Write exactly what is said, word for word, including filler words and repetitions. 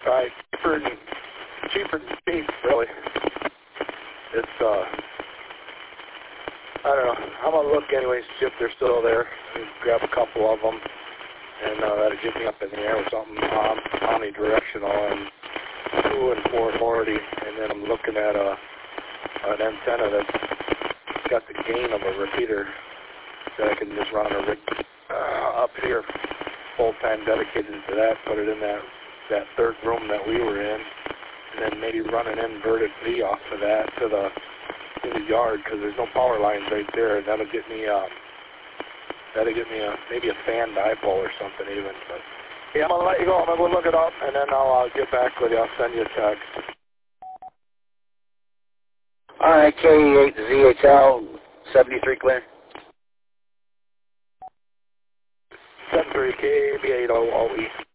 Right, cheaper than, cheaper than cheap, really. It's, uh, I don't know. I'm going to look anyways, see if they're still there. Grab a couple of them, and uh, that'll get me up in the air with something um, omnidirectional and two and four forty, and then I'm looking at a, an antenna that's got the gain of a repeater that I can just run a rig uh, up here, full time dedicated to that, put it in that, that third room that we were in, and then maybe run an inverted V off of that to the in the yard, because there's no power lines right there, and that'll get me um, that'll get me a maybe a fan dipole or something even. But yeah, I'm gonna let you go. I'm gonna go look it up, and then I'll uh, get back with you. I'll send you a text. All right, K eight Z H L seventy-three clear. seven three K B eight O O E.